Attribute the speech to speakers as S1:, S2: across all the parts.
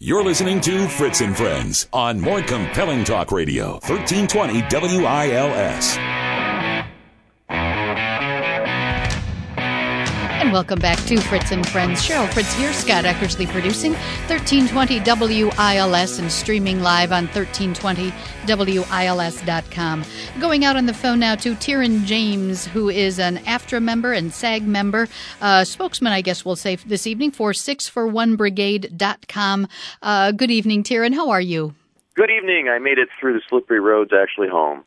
S1: You're listening to Fritz and Friends on More Compelling Talk Radio, 1320 WILS.
S2: And welcome back to Fritz and Friends. Cheryl Fritz here, Scott Eckersley producing 1320 WILS and streaming live on 1320WILS.com. Going out on the phone now to Tyron James, who is an AFTRA member and SAG member, spokesman, I guess we'll say this evening, for 6for1brigade.com. Good evening, Tyron. How are you?
S3: Good evening. I made it through the slippery roads actually home.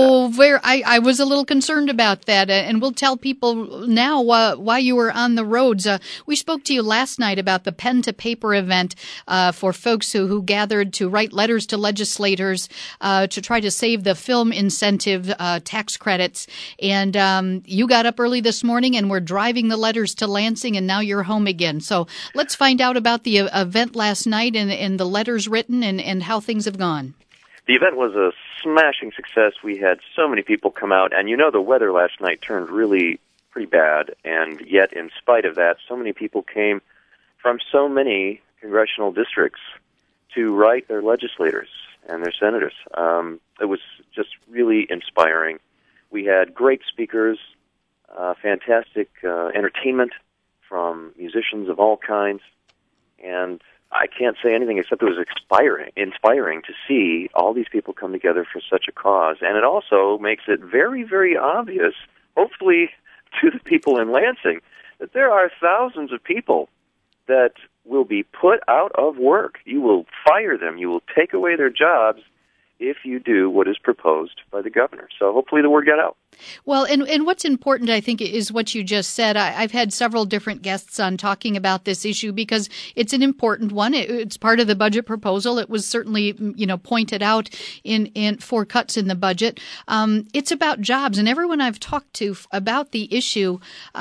S2: I was a little concerned about that, and we'll tell people now why you were on the roads. We spoke to you last night about the Pen to Paper event for folks who gathered to write letters to legislators to try to save the film incentive tax credits. And you got up early this morning and were driving the letters to Lansing, and now you're home again. So let's find out about the event last night and the letters written and how things have gone.
S3: The event was a smashing success. We had so many people come out, and the weather last night turned really pretty bad, and yet in spite of that, so many people came from so many congressional districts to write their legislators and their senators. It was just really inspiring. We had great speakers, fantastic entertainment from musicians of all kinds, and I can't say anything except it was inspiring to see all these people come together for such a cause. And it also makes it very, very obvious, hopefully to the people in Lansing, that there are thousands of people that will be put out of work. You will fire them. You will take away their jobs if you do what is proposed by the governor. So hopefully the word got out.
S2: Well, and what's important, I think, is what you just said. I've had several different guests on talking about this issue because it's an important one. It's part of the budget proposal. It was certainly, pointed out in for cuts in the budget. It's about jobs, and everyone I've talked to about the issue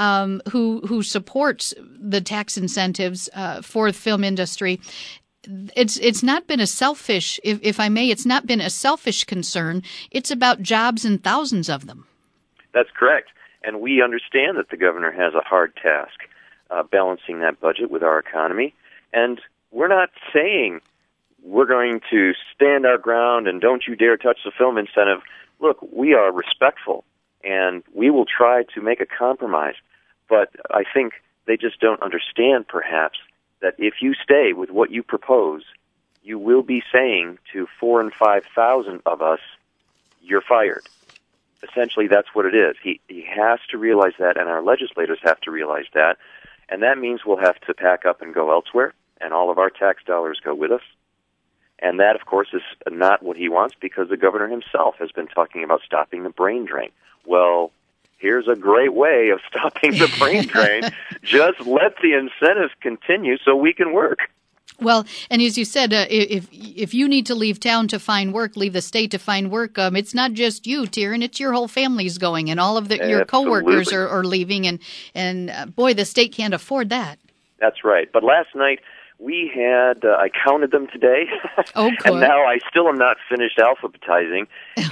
S2: who supports the tax incentives for the film industry. It's not been a selfish, if I may, it's not been a selfish concern. It's about jobs and thousands of them.
S3: That's correct. And we understand that the governor has a hard task balancing that budget with our economy. And we're not saying we're going to stand our ground and don't you dare touch the film incentive. Look, we are respectful, and we will try to make a compromise. But I think they just don't understand, perhaps, that if you stay with what you propose, you will be saying to 4,000 and 5,000 of us, you're fired. Essentially, that's what it is. He has to realize that, and our legislators have to realize that, and that means we'll have to pack up and go elsewhere, and all of our tax dollars go with us. And that, of course, is not what he wants, because the governor himself has been talking about stopping the brain drain. Well, here's a great way of stopping the brain drain. Just let the incentives continue so we can work.
S2: Well, and as you said, if you need to leave town to find work, leave the state to find work, it's not just you, Tyron, it's your whole family's going, and all of your coworkers are leaving, and boy, the state can't afford that. That's right.
S3: But last night, we had, I counted them today,
S2: oh, good.
S3: And now I still am not finished alphabetizing,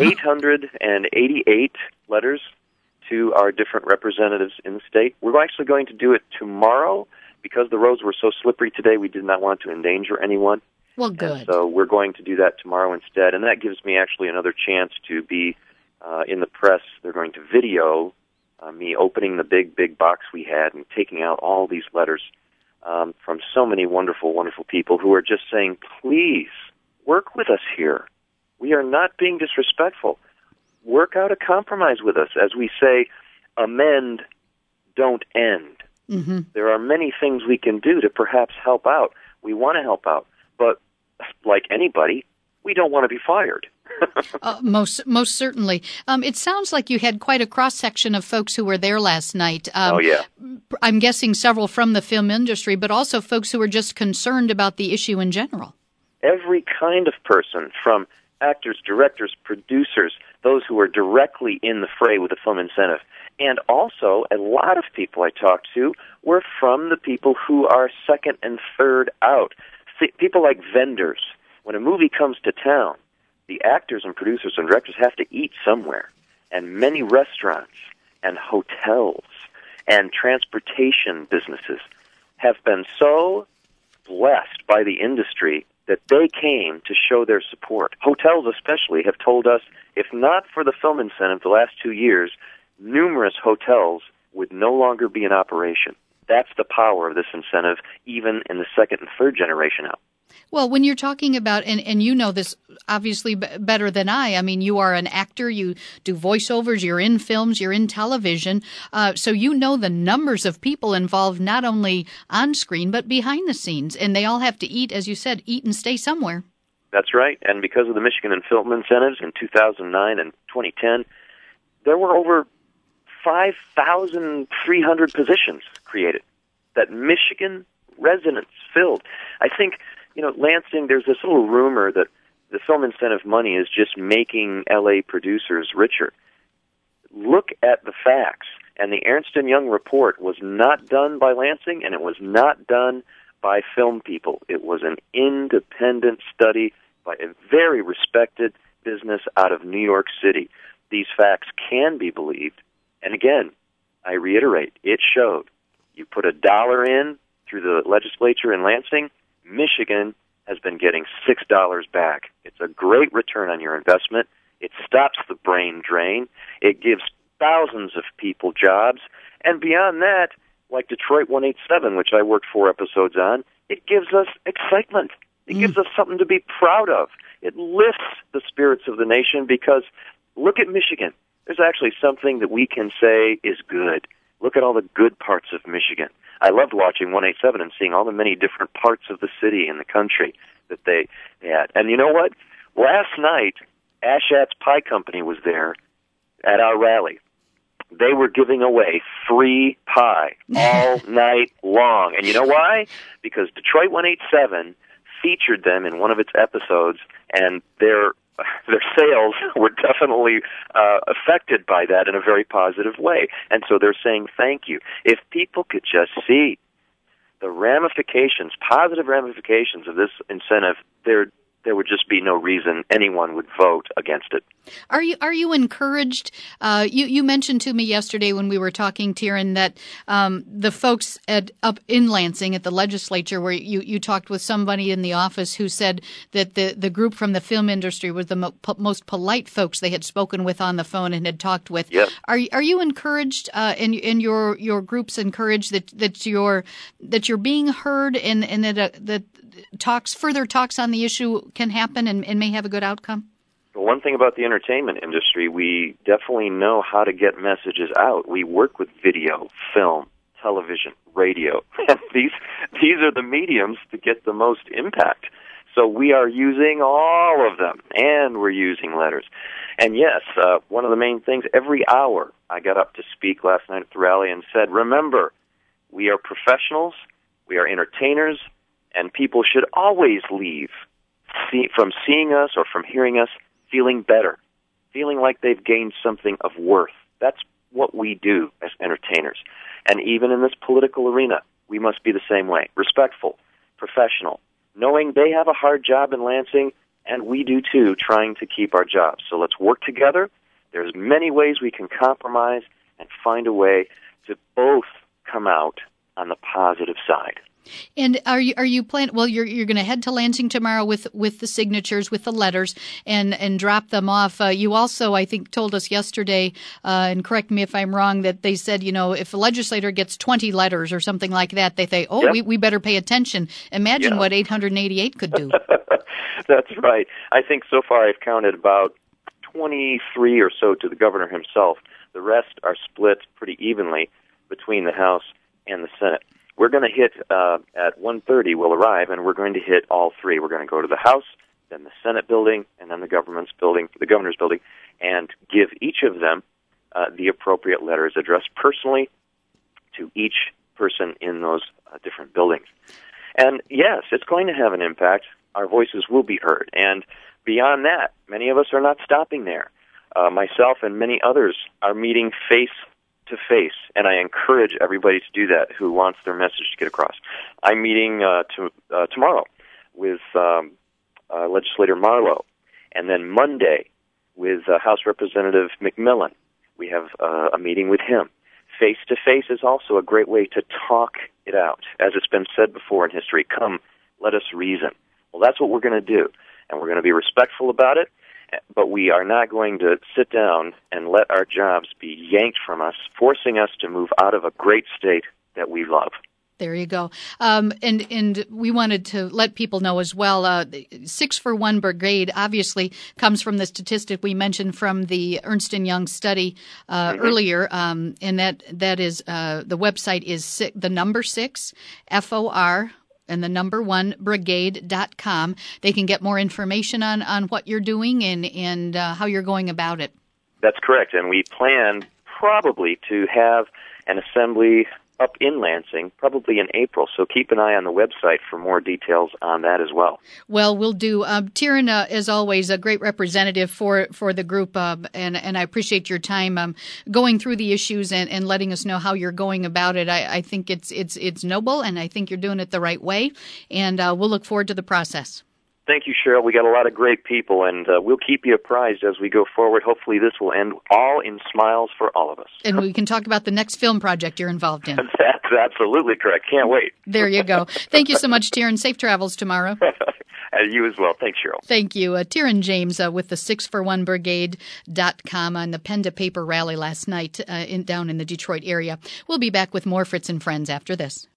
S3: 888 letters to our different representatives in the state. We're actually going to do it tomorrow. Because the roads were so slippery today, we did not want to endanger anyone.
S2: Well, good.
S3: And so we're going to do that tomorrow instead, and that gives me actually another chance to be in the press. They're going to video me opening the big box we had and taking out all these letters from so many wonderful, wonderful people who are just saying, please, work with us here. We are not being disrespectful. Work out a compromise with us. As we say, amend, don't end.
S2: Mm-hmm.
S3: There are many things we can do to perhaps help out. We want to help out, but like anybody, we don't want to be fired.
S2: Most certainly. It sounds like you had quite a cross-section of folks who were there last night.
S3: Oh, yeah.
S2: I'm guessing several from the film industry, but also folks who were just concerned about the issue in general.
S3: Every kind of person, from actors, directors, producers, those who are directly in the fray with the film incentive. And also, a lot of people I talked to were from the people who are second and third out. People like vendors. When a movie comes to town, the actors and producers and directors have to eat somewhere. And many restaurants and hotels and transportation businesses have been so blessed by the industry that they came to show their support. Hotels especially have told us, if not for the film incentive the last 2 years, numerous hotels would no longer be in operation. That's the power of this incentive, even in the second and third generation out.
S2: Well, when you're talking about, and you know this obviously better than I mean, you are an actor, you do voiceovers, you're in films, you're in television, so you know the numbers of people involved not only on screen but behind the scenes, and they all have to eat, as you said, eat and stay somewhere.
S3: That's right, and because of the Michigan and Film incentives in 2009 and 2010, there were over 5,300 positions created that Michigan residents filled. I think, Lansing, there's this little rumor that the film incentive money is just making L.A. producers richer. Look at the facts. And the Ernst & Young report was not done by Lansing, and it was not done by film people. It was an independent study by a very respected business out of New York City. These facts can be believed. And again, I reiterate, it showed. You put $1 in through the legislature in Lansing, Michigan has been getting $6 back. It's a great return on your investment. It stops the brain drain. It gives thousands of people jobs. And beyond that, like Detroit 187, which I worked 4 episodes on, it gives us excitement. It gives us something to be proud of. It lifts the spirits of the nation because look at Michigan. There's actually something that we can say is good. Look at all the good parts of Michigan. I loved watching 187 and seeing all the many different parts of the city and the country that they had. And you know what? Last night, Ashat's Pie Company was there at our rally. They were giving away free pie all night long. And you know why? Because Detroit 187 featured them in one of its episodes, and their sales were definitely affected by that in a very positive way. And so they're saying thank you. If people could just see the ramifications, positive ramifications of this incentive, there would just be no reason anyone would vote against it.
S2: Are you encouraged? You mentioned to me yesterday when we were talking, Tyron, that the folks up in Lansing at the legislature, where you talked with somebody in the office who said that the group from the film industry was the most polite folks they had spoken with on the phone and had talked with.
S3: Yes.
S2: Are you encouraged? And your group's encouraged that you're being heard and that further talks on the issue can happen and may have a good outcome?
S3: Well, one thing about the entertainment industry, we definitely know how to get messages out. We work with video, film, television, radio. And these are the mediums to get the most impact. So we are using all of them, and we're using letters. And yes, one of the main things, every hour I got up to speak last night at the rally and said, remember, we are professionals, we are entertainers, and people should always leave from seeing us or from hearing us feeling better, feeling like they've gained something of worth. That's what we do as entertainers. And even in this political arena, we must be the same way, respectful, professional, knowing they have a hard job in Lansing, and we do too, trying to keep our jobs. So let's work together. There's many ways we can compromise and find a way to both come out on the positive side.
S2: And are you planning? Well, you're going to head to Lansing tomorrow with the signatures, with the letters, and drop them off. You also, I think, told us yesterday, and correct me if I'm wrong, that they said, if a legislator gets 20 letters or something like that, they say,
S3: yep.
S2: we better pay attention. Imagine what 888 could do.
S3: That's right. I think so far I've counted about 23 or so to the governor himself. The rest are split pretty evenly between the House and the Senate. We're going to hit at 1:30. We'll arrive, and we're going to hit all three. We're going to go to the House, then the Senate building, and then the governor's building, and give each of them the appropriate letters addressed personally to each person in those different buildings. And yes, it's going to have an impact. Our voices will be heard. And beyond that, many of us are not stopping there. Myself and many others are meeting face-to-face, and I encourage everybody to do that who wants their message to get across. I'm meeting tomorrow with Legislator Marlowe, and then Monday with House Representative McMillan. We have a meeting with him. Face-to-face is also a great way to talk it out. As it's been said before in history, come, let us reason. Well, that's what we're going to do, and we're going to be respectful about it, but we are not going to sit down and let our jobs be yanked from us, forcing us to move out of a great state that we love.
S2: There you go. And we wanted to let people know as well, 6-for-1 Brigade obviously comes from the statistic we mentioned from the Ernst & Young study earlier, and that is the website is the number 6, FOR, and the number 1 brigade.com. They can get more information on what you're doing and how you're going about it. That's
S3: correct, and we plan probably to have an assembly up in Lansing, probably in April. So keep an eye on the website for more details on that as well.
S2: Well, we'll do. Tiran, as always, a great representative for the group, and I appreciate your time going through the issues and letting us know how you're going about it. I think it's noble, and I think you're doing it the right way, and we'll look forward to the process.
S3: Thank you, Cheryl. We got a lot of great people, and we'll keep you apprised as we go forward. Hopefully this will end all in smiles for all of us.
S2: And we can talk about the next film project you're involved in.
S3: That's absolutely correct. Can't wait.
S2: There you go. Thank you so much, Tiran. Safe travels tomorrow.
S3: You as well. Thanks, Cheryl.
S2: Thank you. Tiran James with the 6for1 Brigade.com on the Pen to Paper rally last night down in the Detroit area. We'll be back with more Fritz and Friends after this.